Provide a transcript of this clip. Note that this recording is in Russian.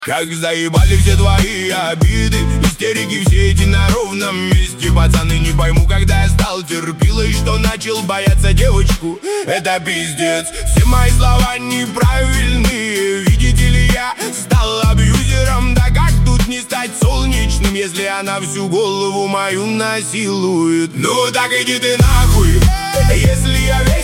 Как заебали все твои обиды, истерики все эти на ровном месте. Пацаны, не пойму, когда я стал терпилой, что начал бояться девочку. Это пиздец, все мои слова неправильные. Видите ли, я стал абьюзером. Да как тут не стать солнечным, если она всю голову мою насилует? Ну так иди ты нахуй, если я верю